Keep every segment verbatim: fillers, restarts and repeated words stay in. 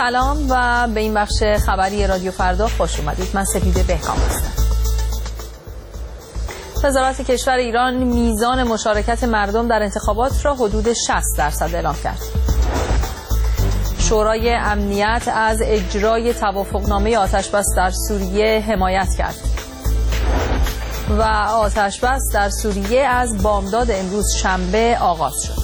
سلام و به این بخش خبری رادیو فردا خوش اومدید. من سپیده بهکام هستم. وزارت کشور ایران میزان مشارکت مردم در انتخابات را حدود شصت درصد اعلام کرد. شورای امنیت از اجرای توافقنامه آتش‌بس در سوریه حمایت کرد و آتش‌بس در سوریه از بامداد امروز شنبه آغاز شد.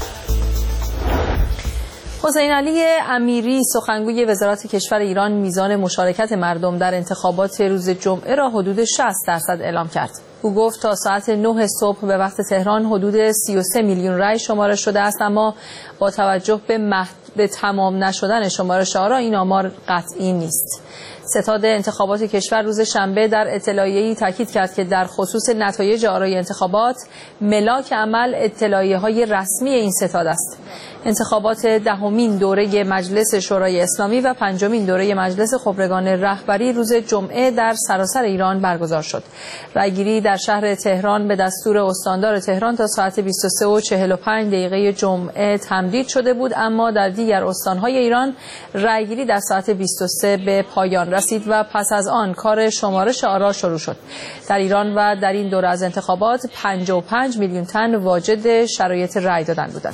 حسین علی امیری سخنگوی وزارت کشور ایران میزان مشارکت مردم در انتخابات روز جمعه را حدود شصت درصد اعلام کرد. او گفت تا ساعت نه صبح به وقت تهران حدود سی و سه میلیون رای شمارش شده است، اما با توجه به محد به تمام نشدن شمارش آرا این آمار قطعی نیست. ستاد انتخابات کشور روز شنبه در اطلاعیه‌ای تاکید کرد که در خصوص نتایج آرای انتخابات ملاک عمل اطلاعیه‌های رسمی این ستاد است. انتخابات دهمین دوره مجلس شورای اسلامی و پنجمین دوره مجلس خبرگان رهبری روز جمعه در سراسر ایران برگزار شد. رایگیری در شهر تهران به دستور استاندار تهران تا ساعت بیست و سه و چهل و پنج دقیقه جمعه تمدید شده بود، اما در دیگر استان‌های ایران رایگیری در ساعت بیست و سه به پایان رسید و پس از آن کار شمارش آرا شروع شد. در ایران و در این دوره از انتخابات پنجاه و پنج میلیون تن واجد شرایط رای دادن بودند.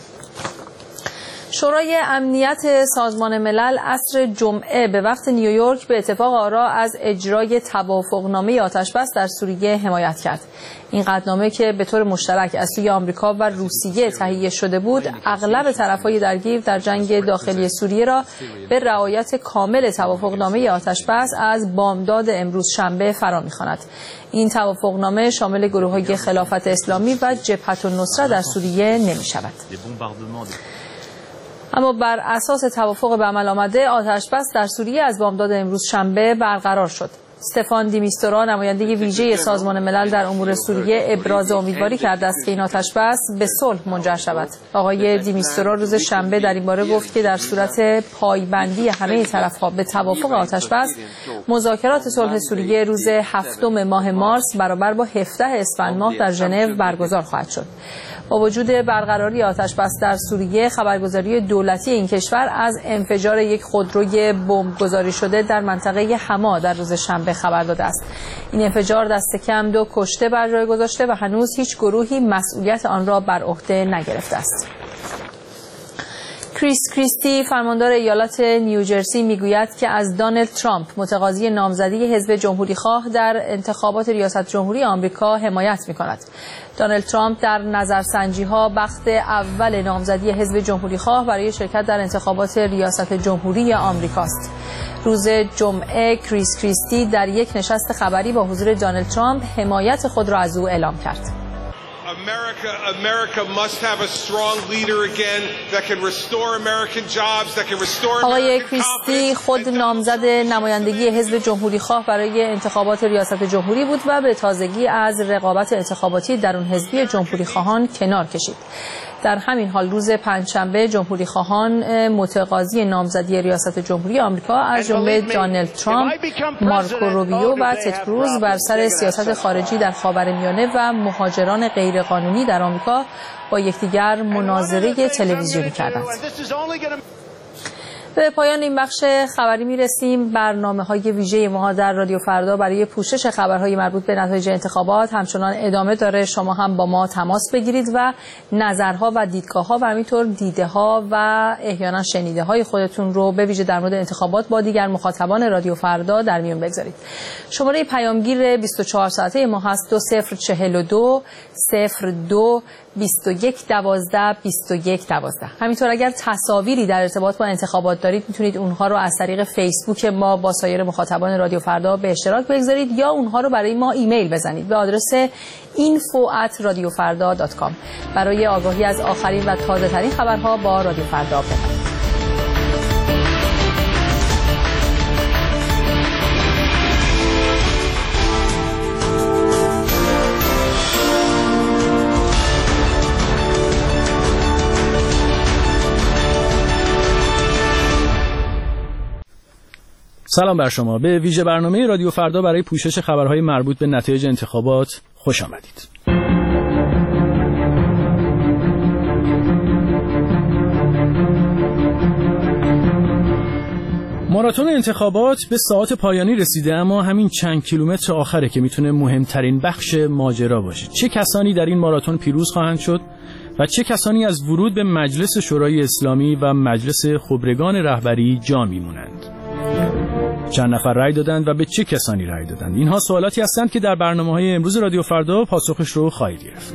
شورای امنیت سازمان ملل عصر جمعه به وقت نیویورک به اتفاق آرا از اجرای توافقنامه آتش‌بس در سوریه حمایت کرد. این قطعنامه که به طور مشترک از سوی آمریکا و روسیه تهیه شده بود، اغلب طرف‌های درگیر در جنگ داخلی سوریه را به رعایت کامل توافقنامه آتش‌بس از بامداد امروز شنبه فرا می‌خواند. این توافقنامه شامل گروه‌های خلافت اسلامی و جبهة النصره در سوریه نمی‌شود. اما بر اساس توافق به عمل آمده آتش‌بس در سوریه از بامداد امروز شنبه برقرار شد. استفان دیمیستورا نماینده ویژه سازمان ملل در امور سوریه ابراز امیدواری کرده است که این آتش‌بس به صلح منجر شود. آقای دیمیستورا روز شنبه در این باره گفت که در صورت پایبندی همه طرف‌ها به توافق آتش‌بس، مذاکرات صلح سوریه روز هفتم ماه مارس برابر با هفدهم اسفند ماه در ژنو برگزار خواهد شد. با وجود برقراری آتش‌بس در سوریه، خبرگزاری دولتی این کشور از انفجار یک خودروی بمبگذاری شده در منطقه حما در روز شنبه خبر داده است. این انفجار دست کم دو کشته بر جای گذاشته و هنوز هیچ گروهی مسئولیت آن را بر عهده نگرفته است. کریس کریستی فرماندار ایالات نیوجرسی میگوید که از دونالد ترامپ متقاضی نامزدی حزب جمهوریخواه در انتخابات ریاست جمهوری آمریکا حمایت می‌کند. دونالد ترامپ در نظرسنجی‌ها بخت اول نامزدی حزب جمهوریخواه برای شرکت در انتخابات ریاست جمهوری آمریکاست. روز جمعه کریس کریستی در یک نشست خبری با حضور دونالد ترامپ حمایت خود را از او اعلام کرد. America, America must have a strong leader again that can restore American jobs, that can restore. آقای کریستی خود نامزد نمایندگی حزب جمهوریخواه برای انتخابات ریاست جمهوری بود و به تازگی از رقابت انتخاباتی درون حزبی جمهوریخواهان کنار کشید. در همین حال روز پنجشنبه جمهوریخواهان متقاضی نامزدی ریاست جمهوری آمریکا از جمله دونالد ترامپ، مارکو روبیو و تد کروز بر سر سیاست خارجی در خاورمیانه و مهاجران غیرقانونی در آمریکا با یکدیگر مناظره تلویزیونی کردند. به پایان این بخش خبری میرسیم. برنامه‌های ویژه ما در رادیو فردا برای پوشش خبرهای مربوط به نتایج انتخابات همچنان ادامه داره. شما هم با ما تماس بگیرید و نظرها و دیدگاه‌ها و همینطور دیده‌ها و احیانا شنیده‌های خودتون رو به ویژه در مورد انتخابات با دیگر مخاطبان رادیو فردا در میون بگذارید. شماره پیامگیر بیست و چهار ساعته ما هست دو صفر چهل و دو صفر دو بیست و یک دوازده بیست و یک دوازده. همینطور اگر تصاویری در ارتباط با انتخابات دارید میتونید اونها رو از طریق فیسبوک ما با سایر مخاطبان رادیو فردا به اشتراک بگذارید یا اونها رو برای ما ایمیل بزنید به آدرس اینفو ات رادیو فردا دات کام. برای آگاهی از آخرین و تازه ترین خبرها با رادیو فردا بمانید. سلام بر شما. به ویژه برنامه رادیو فردا برای پوشش خبرهای مربوط به نتایج انتخابات خوش آمدید. ماراتون انتخابات به ساعات پایانی رسیده، اما همین چند کیلومتر آخره که میتونه مهمترین بخش ماجرا باشه. چه کسانی در این ماراتون پیروز خواهند شد و چه کسانی از ورود به مجلس شورای اسلامی و مجلس خبرگان رهبری جا میمونند؟ چند نفر رای دادند و به چه کسانی رای دادند؟ اینها سوالاتی هستند که در برنامه‌های امروز رادیو فردا پاسخش رو خواهید گرفت.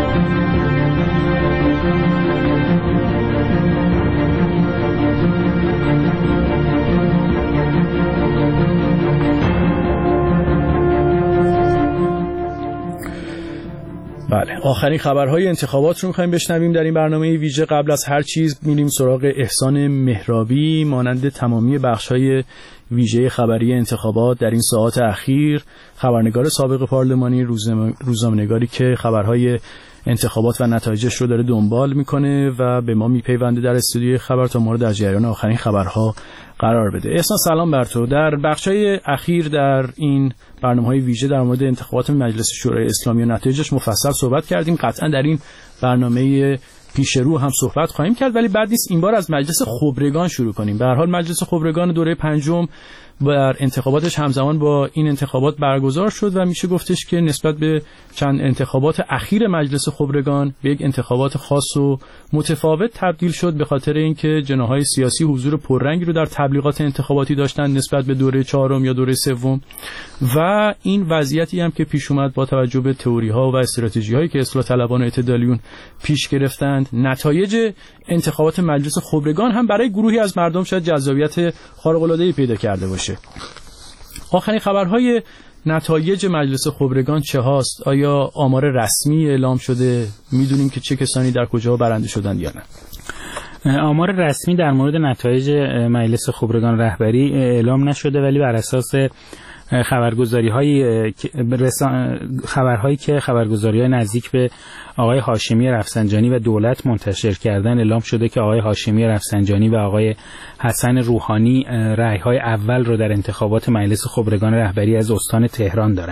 بله، آخرین خبرهای انتخابات رو می‌خوایم بشنویم در این برنامه ویژه. قبل از هر چیز میریم سراغ احسان مهرابی. مانند تمامی بخش‌های ویژه خبری انتخابات در این ساعات اخیر، خبرنگار سابق پارلمانی، روزنامه‌نگاری که خبرهای انتخابات و نتایجش رو داره دنبال میکنه و به ما میپیونده در استودیوی خبر تا مورد از جریان آخرین خبرها قرار بده. احسان سلام بر تو. در بخش‌های اخیر در این برنامه‌های ویژه در مورد انتخابات مجلس شورای اسلامی و نتایجش مفصل صحبت کردیم. قطعا در این برنامه پیش رو هم صحبت خواهیم کرد، ولی بعد نیست این بار از مجلس خبرگان شروع کنیم. به هر حال مجلس خبرگان دوره پنجم بر انتخاباتش همزمان با این انتخابات برگزار شد و میشه گفتش که نسبت به چند انتخابات اخیر مجلس خبرگان به یک انتخابات خاص و متفاوت تبدیل شد، به خاطر اینکه جناح‌های سیاسی حضور پررنگی رو در تبلیغات انتخاباتی داشتن نسبت به دوره چهارم یا دوره سوم، و این وضعیتی هم که پیش اومد با توجه به تئوری‌ها و استراتژی‌هایی که اصلاح طلبان اعتدالیون پیش گرفتند، نتایج انتخابات مجلس خبرگان هم برای گروهی از مردم شاید جذابیت خارق‌العاده‌ای پیدا کرده باشه. آخرین خبرهای نتایج مجلس خبرگان چه هاست؟ آیا آمار رسمی اعلام شده؟ میدونیم که چه کسانی در کجا برنده شدند یا نه؟ آمار رسمی در مورد نتایج مجلس خبرگان رهبری اعلام نشده، ولی بر اساس خبرگزاری های خبرهایی که خبرگزاری های نزدیک به آقای هاشمی رفسنجانی و دولت منتشر کردن اعلام شده که آقای هاشمی رفسنجانی و آقای حسن روحانی رأی های اول رو در انتخابات مجلس خبرگان رهبری از استان تهران دارن.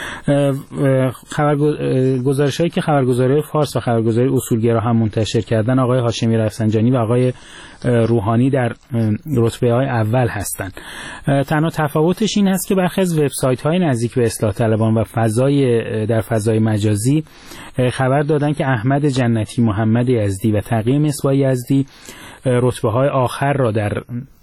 خبرگزارش هایی که خبرگزاری فارس و خبرگزاری اصولگرا هم منتشر کردن، آقای هاشمی رفسنجانی و آقای روحانی در رتبه های اول هستند. تنها تفاوتش این هست که برخی از وبسایت های نزدیک به اصلاح طلبان و فضای در فضای مجازی خبر دادن که احمد جنتی، محمد یزدی و تقی مصباح یزدی رتبه های آخر را در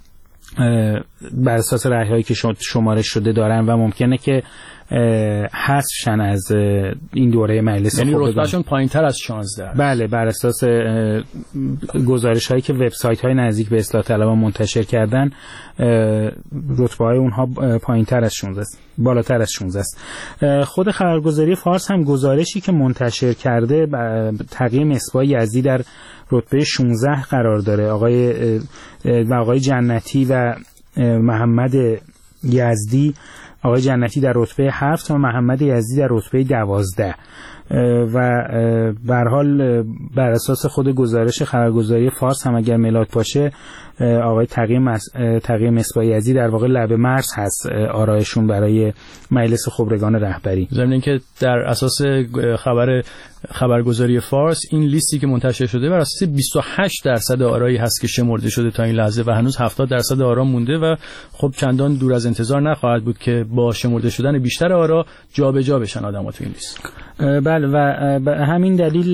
بر اساس رأی هایی که شمارش شده دارن و ممکنه که حذف شن از این دوره مجلس خبرگان. یعنی رتبهشون پایین‌تر از شانزده. بله، بر اساس گزارش هایی که وبسایت های نزدیک به اصلاح طلبان منتشر کردن، رتبه های اونها پایین‌تر از شانزده است، بالاتر از شانزده است. خود خبرگزاری فارس هم گزارشی که منتشر کرده تقی مصباح یزدی در رتبه شانزده قرار داره. آقای و آقای جنتی و محمد یزدی، آقای جنتی در رتبه هفت و محمد یزدی در رتبه دوازده، و به هر حال بر اساس خود گزارش خبرگزاری فارس هم اگر ملات باشه، آقای تقی مس... تقی مصباح یزدی در واقع لب مرز هست آرایشون برای مجلس خبرگان رهبری. ضمن اینکه در اساس خبر خبرگزاری فارس این لیستی که منتشر شده بر اساس بیست و هشت درصد آرایی هست که شمرده شده تا این لحظه و هنوز هفتاد درصد آرا مونده و خب چندان دور از انتظار نخواهد بود که با شمرده شدن بیشتر آرا جابجا بشن آدم‌ها تو این لیست. بله، و به همین دلیل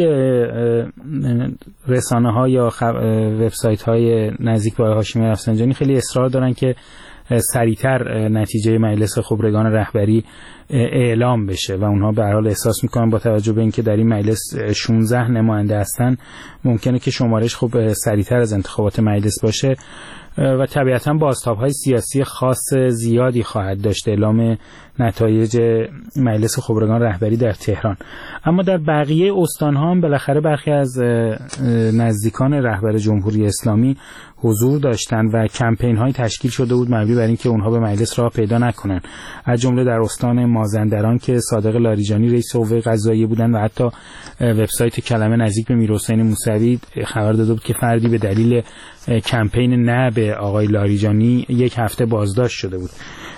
رسانه‌ها یا وبسایت‌های نزدیک به هاشمی رفسنجانی خیلی اصرار دارن که سریعتر نتیجه مجلس خبرگان رهبری اعلام بشه و اونها به هر حال احساس میکنن با توجه به اینکه در این مجلس شانزده نماینده هستن ممکنه که شمارش خب سریعتر از انتخابات مجلس باشه و طبیعتاً بازتاب‌های سیاسی خاص زیادی خواهد داشت اعلام نتایج مجلس خبرگان رهبری در تهران. اما در بقیه استان‌ها هم بالاخره برخی از نزدیکان رهبر جمهوری اسلامی حضور داشتند و کمپین‌های تشکیل شده بود مبنی بر اینکه اونها به مجلس راه پیدا نکنن، از جمله در استان مازندران که صادق لاریجانی رئیس حوزه قضاییه بودند و حتی وبسایت کلمه نزدیک به میرحسین موسوی خبر داده بود که فردی به دلیل کمپین نه به آقای لاریجانی یک هفته بازداشت شده بود.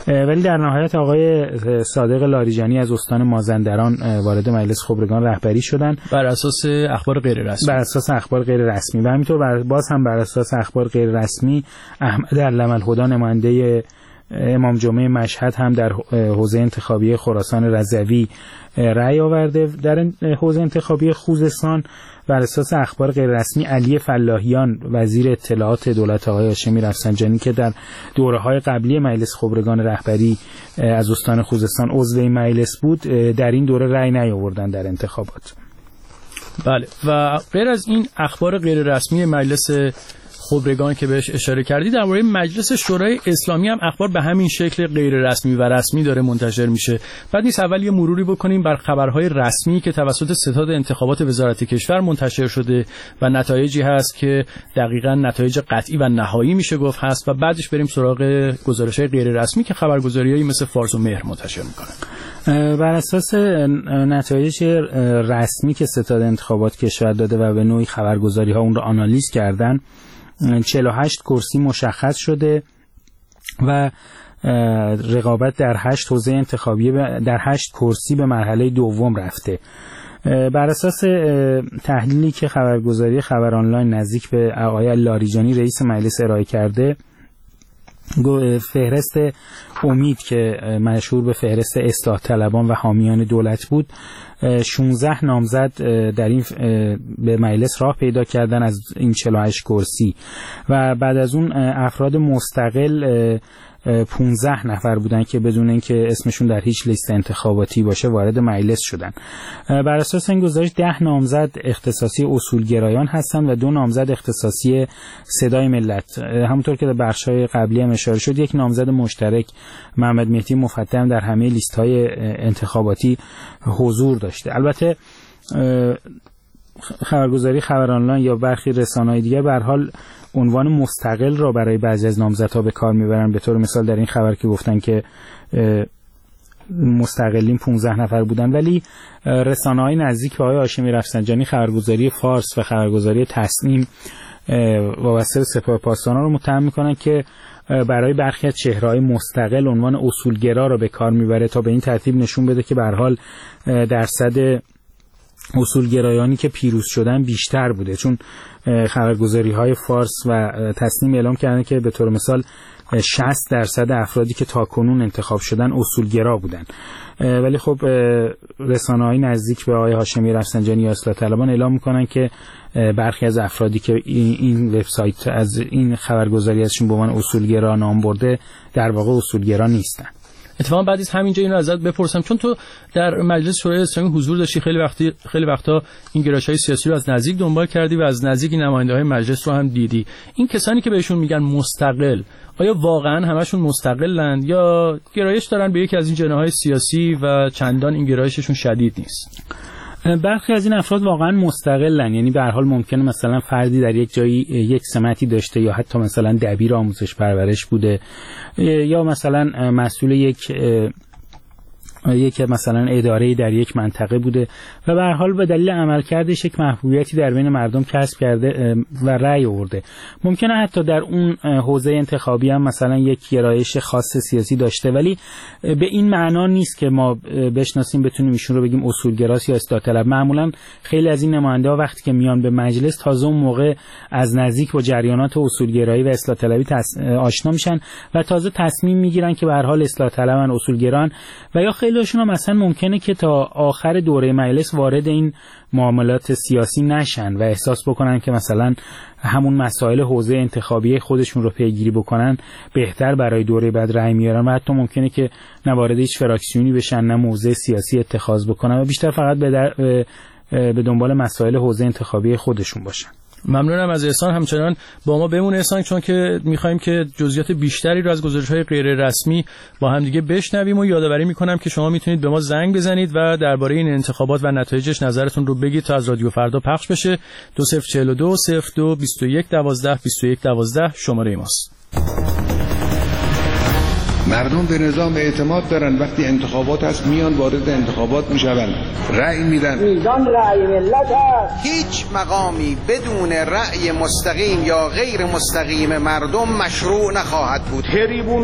ولی در نهایت آقای صادق لاریجانی از استان مازندران وارد مجلس خبرگان رهبری شدند بر اساس اخبار غیر رسمی. بر اساس اخبار غیر رسمی و همینطور باز هم بر اساس اخبار غیر رسمی احمد علم الهدی نماینده امام جمعه مشهد هم در حوزه انتخابی خراسان رضوی رأی آورده. در حوزه انتخابی خوزستان بر اساس اخبار غیر رسمی علی فلاحیان وزیر اطلاعات دولت آقای هاشمی رفسنجانی که در دوره‌های قبلی مجلس خبرگان رهبری از استان خوزستان عضو این مجلس بود، در این دوره رأی نیاوردن در انتخابات. بله، و غیر از این اخبار غیر رسمی مجلس خبرگان که بهش اشاره کردی، در مورد مجلس شورای اسلامی هم اخبار به همین شکل غیر رسمی و رسمی داره منتشر میشه. بعد نیست اول یه مروری بکنیم بر خبرهای رسمی که توسط ستاد انتخابات وزارت کشور منتشر شده و نتایجی هست که دقیقاً نتایج قطعی و نهایی میشه گفت هست، و بعدش بریم سراغ گزارش‌های غیر رسمی که خبرگزاریایی مثل فارس و مهر منتشر میکنن. بر اساس نتایج رسمی که ستاد انتخابات کشور داده و به نوعی خبرگزاری‌ها اون رو آنالیز کردن، چهل و هشت کرسی مشخص شده و رقابت در هشت حوزه انتخابی در هشت کرسی به مرحله دوم رفته. بر اساس تحلیلی که خبرگزاری خبر آنلاین نزدیک به آقای لاریجانی رئیس مجلس ارائه کرده، فهرست امید که مشهور به فهرست اصلاح طلبان و حامیان دولت بود، شانزده نامزد در این به مجلس راه پیدا کردن از این چهل و هشت کرسی و بعد از اون افراد مستقل پانزده نفر بودن که بدون اینکه اسمشون در هیچ لیست انتخاباتی باشه وارد مجلس شدن. بر اساس این گزارش ده نامزد اختصاصی اصولگرایان هستند و دو نامزد اختصاصی صدای ملت. همونطور که در بخش‌های قبلی هم اشاره شد، یک نامزد مشترک محمد مهدی مفتح در همه لیست‌های انتخاباتی حضور داشته. البته خبرگزاری خبر آنلاین یا برخی رسانه‌های دیگر به هر حال عنوان مستقل را برای بعضی از نامزدها به کار میبرن. به طور مثال در این خبر که گفتن که مستقلین پانزده نفر بودن، ولی رسانه‌های نزدیک به آقای هاشمی رفسنجانی، خبرگزاری فارس و خبرگزاری تصنیم وابسته به سپاه پاسداران رو متهم میکنن که برای برخی از چهره‌های مستقل عنوان اصولگرا را به کار میبره تا به این ترتیب نشون بده که به هر حال درصد اصولگرایانی که پیروز شدن بیشتر بوده، چون خبرگزاری‌های فارس و تصنیم اعلام کردن که به طور مثال شصت درصد افرادی که تاکنون انتخاب شدن اصولگرا بودن. ولی خب رسانه‌های نزدیک به آقای هاشمی رفسنجانی یا اصلاح طلبان اعلام میکنن که برخی از افرادی که این وبسایت از این خبرگزاری ازشون به عنوان اصولگرا نام برده در واقع اصولگرا نیستن. اتفاقا بعد از همینجا اینو ازت بپرسم، چون تو در مجلس شورای اسلامی حضور داشتی، خیلی وقتی خیلی وقتا این گرایش‌های سیاسی رو از نزدیک دنبال کردی و از نزدیک نماینده‌های مجلس رو هم دیدی. این کسانی که بهشون میگن مستقل، آیا واقعا همشون مستقلن یا گرایش دارن به یکی از این جناح‌های سیاسی و چندان این گرایششون شدید نیست؟ برخی از این افراد واقعا مستقلن، یعنی به هر حال ممکنه مثلا فردی در یک جایی یک سمتی داشته یا حتی مثلا دبیر آموزش پرورش بوده یا مثلا مسئول یک یک مثلا اداره در یک منطقه بوده و به هر حال به دلیل عملکردش یک محبوبیتی در بین مردم کسب کرده و رأی آورده. ممکنه حتی در اون حوزه انتخابی هم مثلا یک گرایش خاص سیاسی داشته، ولی به این معنا نیست که ما بشناسیم بتونیم ایشون رو بگیم اصولگرا یا اصلاح طلب. معمولا خیلی از این نماینده‌ها وقتی که میان به مجلس تازه اون موقع از نزدیک با جریانات اصولگرایی و اصلاح طلبی تس... آشنا میشن و تازه تصمیم میگیرن که به هر حال اصلاح طلبن، اصولگران، و یا خیلی هاشون هم مثلا ممکنه که تا آخر دوره مجلس وارد این معاملات سیاسی نشن و احساس بکنن که مثلا همون مسائل حوزه انتخابی خودشون رو پیگیری بکنن بهتر برای دوره بعد رأی میارن و حتی ممکنه که نه وارد هیچ فراکسیونی بشن نه موضع سیاسی اتخاذ بکنن و بیشتر فقط به, در... به دنبال مسائل حوزه انتخابی خودشون باشن. ممنونم از احسان، همچنان با ما بمونه احسان، چون که می‌خوایم که جزئیات بیشتری رو از گزارش‌های غیر رسمی با هم دیگه بشنویم و یادآوری می‌کنم که شما میتونید به ما زنگ بزنید و درباره این انتخابات و نتایجش نظرتون رو بگید تا از رادیو فردا پخش بشه. دو صفر چهل و دو صفر دو بیست و یک دوازده بیست و یک دوازده شماره ماست. مردم به نظام اعتماد دارن، وقتی انتخابات هست میان وارد انتخابات میشون، رأی میدن. میدان رأی ملت هست. هیچ مقامی بدون رأی مستقیم یا غیر مستقیم مردم مشروع نخواهد بود.